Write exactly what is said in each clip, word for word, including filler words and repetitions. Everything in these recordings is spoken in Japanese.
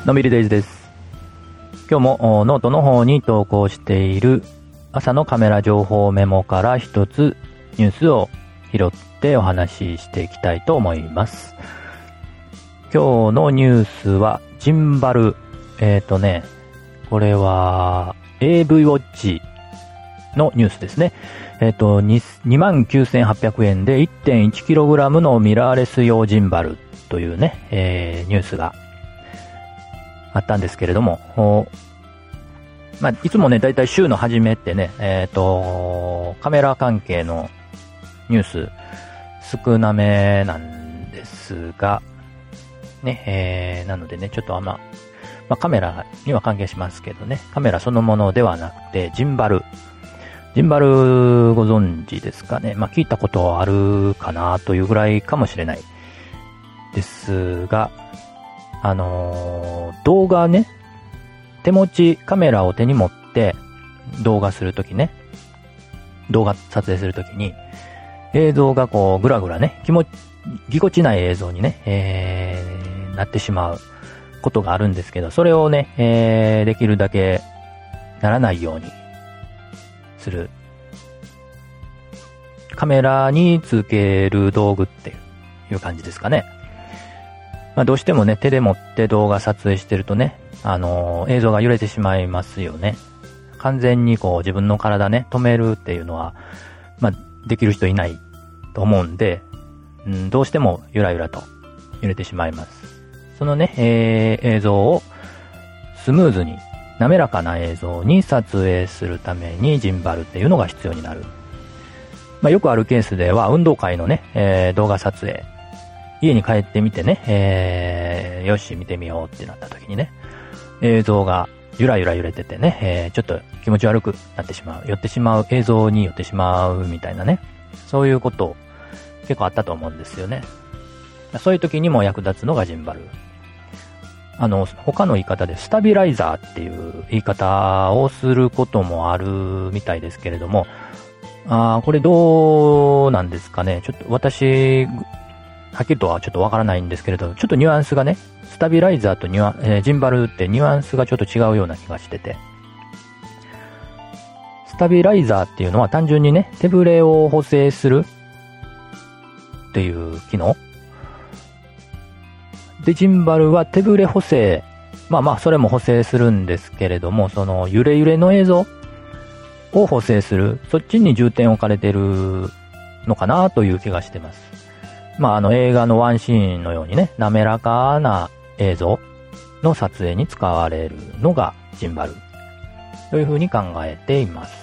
のびりデイズです。今日もノートの方に投稿している朝のカメラ情報メモから一つニュースを拾ってお話ししていきたいと思います。今日のニュースはジンバル、えっとね、これは エーブイ ウォッチのニュースですね。えっと、にまんきゅうせんはっぴゃくえんで いってんいちキログラム のミラーレス用ジンバルというね、えー、ニュースがあったんですけれども、まあ、いつもね、だいたい週の初めってね、えっと、カメラ関係のニュース少なめなんですが、ね、えー、なのでね、ちょっとあんま、まあ、カメラには関係しますけどね、カメラそのものではなくて、ジンバル。ジンバルご存知ですかね。まあ、聞いたことあるかなというぐらいかもしれないですが、あのー、動画ね、手持ちカメラを手に持って動画するときね、動画撮影するときに、映像がこう、ぐらぐらね、気持ち、ぎこちない映像にね、えー、なってしまうことがあるんですけど、それをね、えー、できるだけならないようにする。カメラにつける道具っていう感じですかね。まあ、どうしてもね、手で持って動画撮影してるとね、あのー、映像が揺れてしまいますよね。完全にこう自分の体ね、止めるっていうのは、まあ、できる人いないと思うんで、うん、どうしてもゆらゆらと揺れてしまいます。そのね、えー、映像をスムーズに、滑らかな映像に撮影するためにジンバルっていうのが必要になる。まあ、よくあるケースでは、運動会のね、えー、動画撮影、家に帰ってみてね、えー、よし見てみようってなった時にね、映像がゆらゆら揺れててね、えー、ちょっと気持ち悪くなってしまう、寄ってしまう、映像に寄ってしまうみたいなね、そういうこと結構あったと思うんですよね。そういう時にも役立つのがジンバル。あの、他の言い方でスタビライザーっていう言い方をすることもあるみたいですけれども、あー、これどうなんですかね。ちょっと私、はっきりとはちょっとわからないんですけれど、ちょっとニュアンスがね、スタビライザーとニュアン、えー、ジンバルってニュアンスがちょっと違うような気がしてて、スタビライザーっていうのは単純にね、手ブレを補正するっていう機能で、ジンバルは手ブレ補正、まあまあそれも補正するんですけれども、その揺れ揺れの映像を補正する、そっちに重点を置かれてるのかなという気がしてます。まああの映画のワンシーンのようにね、滑らかな映像の撮影に使われるのがジンバルというふうに考えています。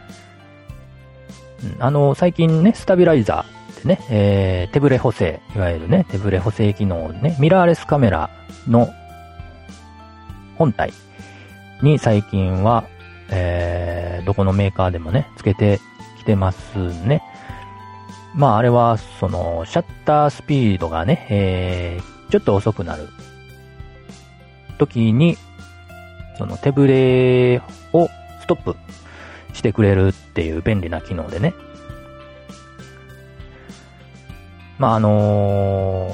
あの最近ね、スタビライザーでね、えー、手ブレ補正、いわゆるね、手ブレ補正機能ね、ミラーレスカメラの本体に最近は、えー、どこのメーカーでもね、つけてきてますね。まああれは、その、シャッタースピードがね、えー、ちょっと遅くなる時に、その手ブレをストップしてくれるっていう便利な機能でね。まああの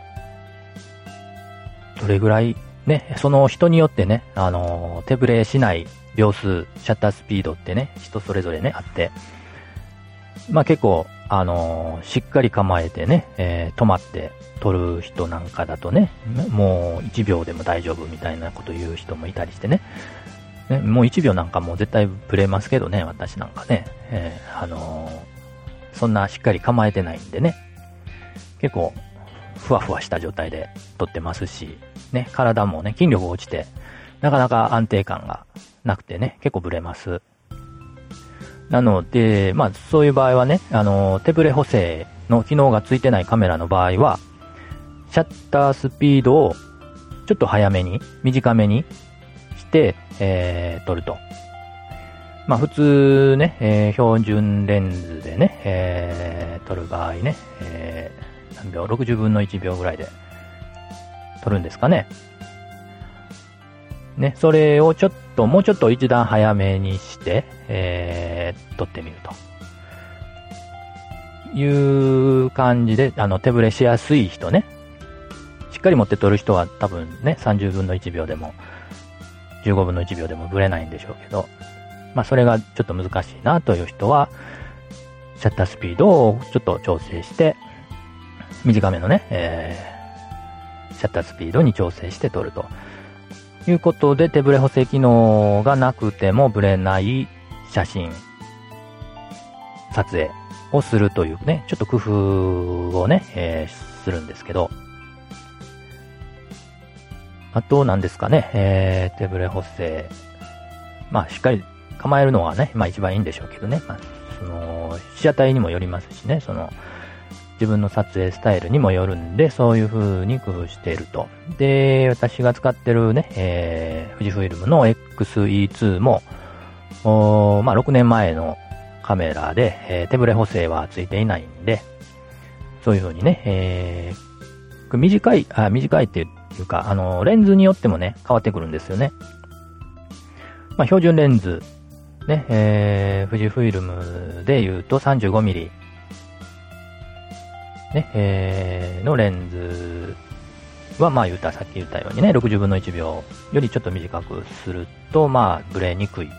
ー、どれぐらいね、その人によってね、あのー、手ブレしない秒数、シャッタースピードってね、人それぞれね、あって、まあ結構、あのー、しっかり構えてね、えー、止まって撮る人なんかだとね、もういちびょうでも大丈夫みたいなこと言う人もいたりしてね、ねもういちびょうなんかもう絶対ブレますけどね、私なんかね、えー、あのー、そんなしっかり構えてないんでね、結構ふわふわした状態で撮ってますし、ね、体もね、筋力が落ちて、なかなか安定感がなくてね、結構ブレます。なので、まあそういう場合はね、あの、手ブレ補正の機能がついてないカメラの場合は、シャッタースピードをちょっと早めに、短めにして、えー、撮ると。まあ普通ね、えー、標準レンズでね、えー、撮る場合ね、えー、何秒 ?ろくじゅうぶんのいちびょうぐらいで撮るんですかね。ね、それをちょっと、もうちょっと一段早めにして、えー、撮ってみるという感じで、あの、手ブレしやすい人ね、しっかり持って撮る人は多分ね、さんじゅうぶんのいちびょうでも、じゅうごぶんのいちびょうでもブレないんでしょうけど、まあそれがちょっと難しいなという人は、シャッタースピードをちょっと調整して、短めのね、えー、シャッタースピードに調整して撮るということで、手ブレ補正機能がなくてもブレない写真、撮影をするというね、ちょっと工夫をね、えー、するんですけど、あと何ですかね、えー、手ブレ補正、まあしっかり構えるのがね、まあ一番いいんでしょうけどね、まあ、その被写体にもよりますしね、その自分の撮影スタイルにもよるんで、そういう風に工夫していると。で、私が使ってるね、えー、富士フイルムの エックスイーツー も、おまあろくねんまえのカメラで、えー、手ブレ補正はついていないんで、そういう風にね、えー、短い、あ、短いっていうか、あの、レンズによってもね、変わってくるんですよね。まあ標準レンズ、ね、えー、富士フイルムで言うと さんじゅうごミリ、ね、えー、のレンズは、まあ言った、さっき言ったようにね、ろくじゅうぶんのいちびょうよりちょっと短くすると、まあ、ブレにくい。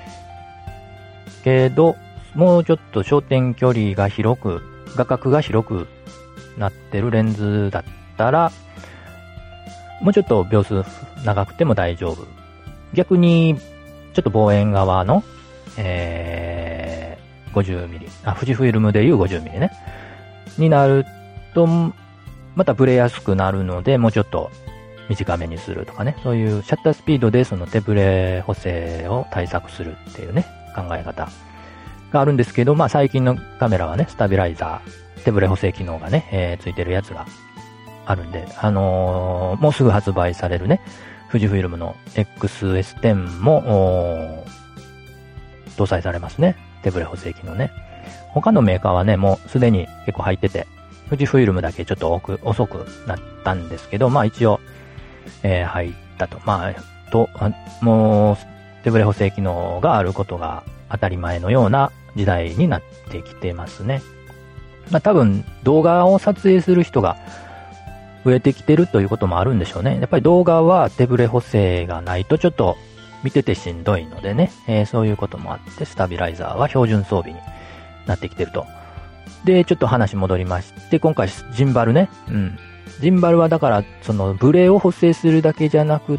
けど、もうちょっと焦点距離が広く、画角が広くなってるレンズだったら、もうちょっと秒数長くても大丈夫。逆に、ちょっと望遠側の、えー、ごじゅうミリ、あ、富士フイルムでいうごじゅうミリね。になると、またブレやすくなるので、もうちょっと短めにするとかね。そういうシャッタースピードでその手ブレ補正を対策するっていうね、考え方があるんですけど、まあ最近のカメラはね、スタビライザー、手ブレ補正機能がね、えー、ついてるやつがあるんで、あのー、もうすぐ発売されるね、富士フイルムの エックスエステン も、搭載されますね。手ブレ補正機能ね。他のメーカーはね、もうすでに結構入ってて、富士フイルムだけちょっと遅く、遅くなったんですけど、まあ一応、えー、入ったと。まあ、と、もう、手ブレ補正機能があることが当たり前のような時代になってきてますね。まあ多分、動画を撮影する人が増えてきてるということもあるんでしょうね。やっぱり動画は手ブレ補正がないとちょっと見ててしんどいのでね、えー、そういうこともあって、スタビライザーは標準装備になってきてると。で、ちょっと話戻りまして、今回ジンバルね。うん。ジンバルはだから、そのブレを補正するだけじゃなくって、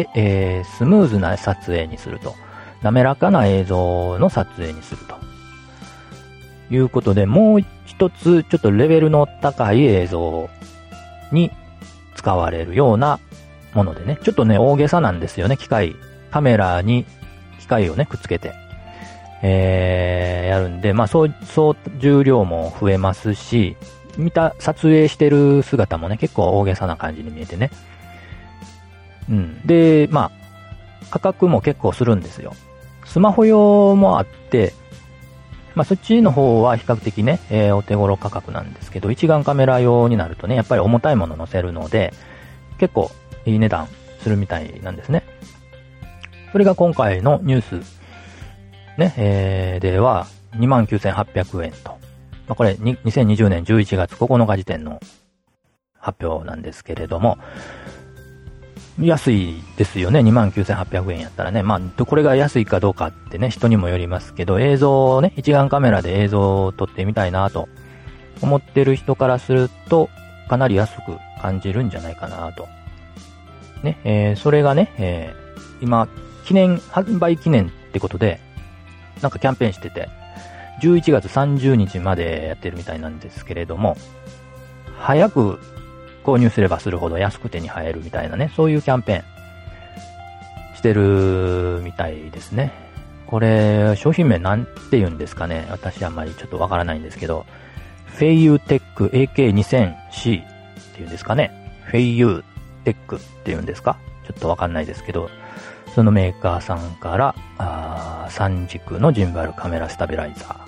えー、スムーズな撮影にすると。滑らかな映像の撮影にすると。いうことで、もう一つ、ちょっとレベルの高い映像に使われるようなものでね。ちょっとね、大げさなんですよね。機械、カメラに機械をね、くっつけて。えー、やるんで、まあ、そう、そう、重量も増えますし、見た、撮影してる姿もね、結構大げさな感じに見えてね。うん。で、まあ、価格も結構するんですよ。スマホ用もあって、まあ、そっちの方は比較的ね、えー、お手頃価格なんですけど、一眼カメラ用になるとね、やっぱり重たいもの載せるので、結構いい値段するみたいなんですね。それが今回のニュース、ね、えー、では、にまんきゅうせんはっぴゃくえんと。まあ、これ、にせんにじゅうねんじゅういちがつここのか時点の発表なんですけれども、安いですよね。にまんきゅうせんはっぴゃくえんやったらね。まあ、これが安いかどうかってね、人にもよりますけど、映像をね、一眼カメラで映像を撮ってみたいなと思ってる人からすると、かなり安く感じるんじゃないかなと。ね、えー、それがね、えー、今、記念、販売記念ってことで、なんかキャンペーンしてて、じゅういちがつさんじゅうにちまでやってるみたいなんですけれども、早く購入すればするほど安く手に入るみたいなね、そういうキャンペーンしてるみたいですね。これ、商品名なんて言うんですかね。私あんまりちょっとわからないんですけど、フェイユーテック エーケーにせんシー っていうんですかね。フェイユーテックっていうんですか。ちょっとわかんないですけど、そのメーカーさんから、あさん軸のジンバルカメラスタビライザ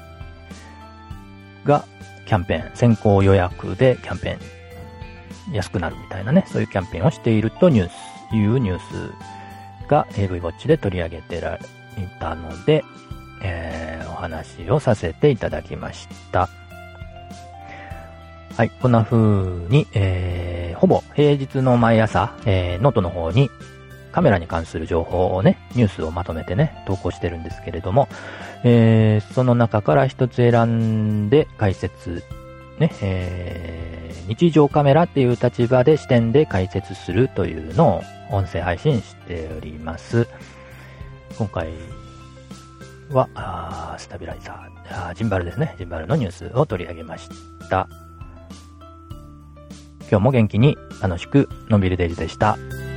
ーがキャンペーン、先行予約でキャンペーン、安くなるみたいなね、そういうキャンペーンをしているとニュース、いうニュースが エーブイ ウォッチで取り上げてられたので、えー、お話をさせていただきました。はい、こんな風に、えー、 ほぼ平日の毎朝、えー、ノートの方にカメラに関する情報をね、ニュースをまとめてね、投稿してるんですけれども、えー、その中から一つ選んで解説、ね、えー、日常カメラっていう立場で視点で解説するというのを音声配信しております。今回は、あスタビライザーあ、ジンバルですね。ジンバルのニュースを取り上げました。今日も元気に楽しくのんびりデイズでした。